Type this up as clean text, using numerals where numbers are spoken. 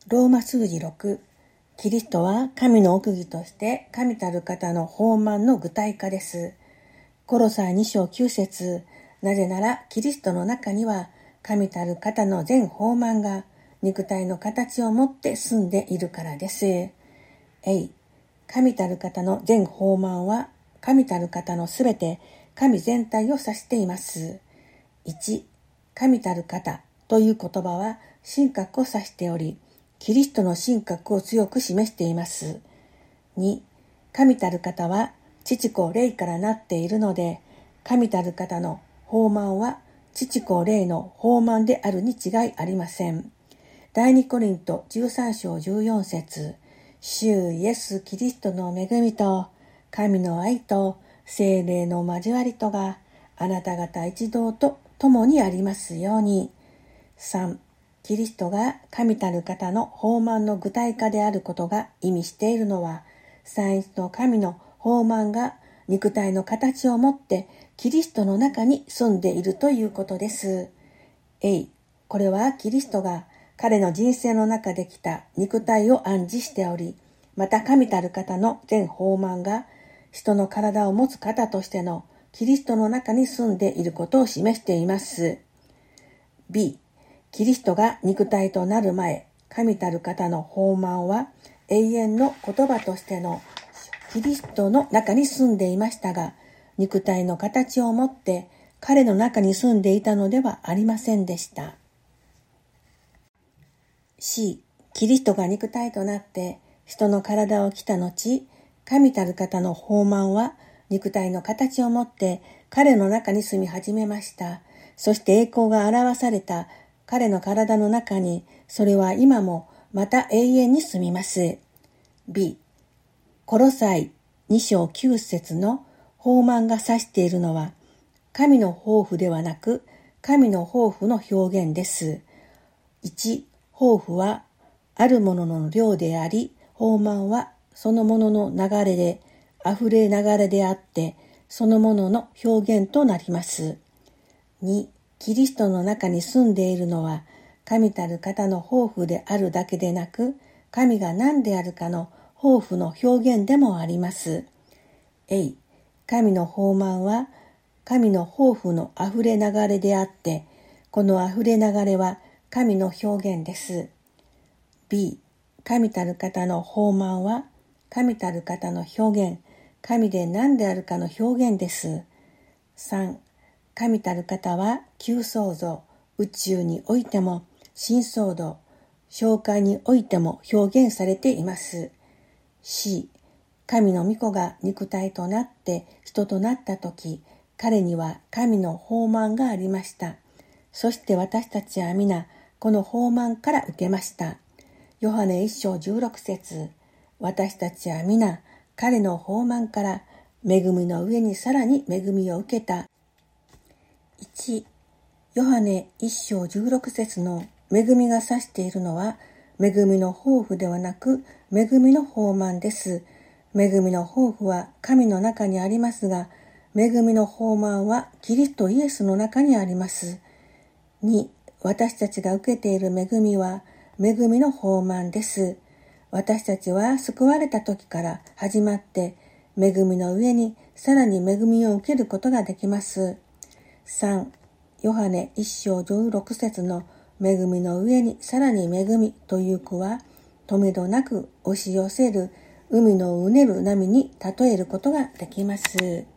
ローマ数字6、キリストは神の奥義として神たる方の豊満の具体化です。コロサイ2章9節、なぜならキリストの中には神たる方の全豊満が肉体の形をもって住んでいるからです。神たる方の全豊満は神たる方のすべて神全体を指しています。1、神たる方という言葉は神格を指しており、キリストの神格を強く示しています。2、神たる方は父子霊からなっているので、神たる方の豊満は父子霊の豊満であるに違いありません。第2コリント13章14節、主イエス・キリストの恵みと神の愛と聖霊の交わりとがあなた方一同と共にありますように。3、キリストが神たる方の豊満の具体化であることが意味しているのは、三一の神の豊満が肉体の形をもってキリストの中に住んでいるということです。これはキリストが彼の人生の中で来た肉体を暗示しており、また神たる方の全豊満が人の体を持つ方としてのキリストの中に住んでいることを示しています。B、キリストが肉体となる前、神たる方の豊満は永遠の言葉としてのキリストの中に住んでいましたが、肉体の形をもって彼の中に住んでいたのではありませんでした。C、キリストが肉体となって人の体を着た後、神たる方の豊満は肉体の形をもって彼の中に住み始めました。そして栄光が表された彼の体の中に、それは今もまた永遠に住みます。B、コロサイ2章9節の豊満が指しているのは、神の豊富ではなく、神の豊富の表現です。1、豊富はあるものの量であり、豊満はそのものの流れで、溢れ流れであって、そのものの表現となります。2、キリストの中に住んでいるのは、神たる方の豊富であるだけでなく、神が何であるかの豊富の表現でもあります。神の豊満は、神の豊富の溢れ流れであって、この溢れ流れは神の表現です。B、神たる方の豊満は、神たる方の表現、神で何であるかの表現です。3、神たる方は旧創造、宇宙においても、新創造、紹介においても表現されています。C、神の御子が肉体となって人となったとき、彼には神の豊満がありました。そして私たちは皆、この豊満から受けました。ヨハネ1章16節、私たちは皆、彼の豊満から恵みの上にさらに恵みを受けた。1、ヨハネ1章16節の恵みが指しているのは、恵みの豊富ではなく、恵みの豊満です。恵みの豊富は神の中にありますが、恵みの豊満はキリストイエスの中にあります。2、私たちが受けている恵みは、恵みの豊満です。私たちは救われた時から始まって、恵みの上にさらに恵みを受けることができます。3、ヨハネ1章16節の恵みの上にさらに恵みという句は、とめどなく押し寄せる海のうねる波に例えることができます。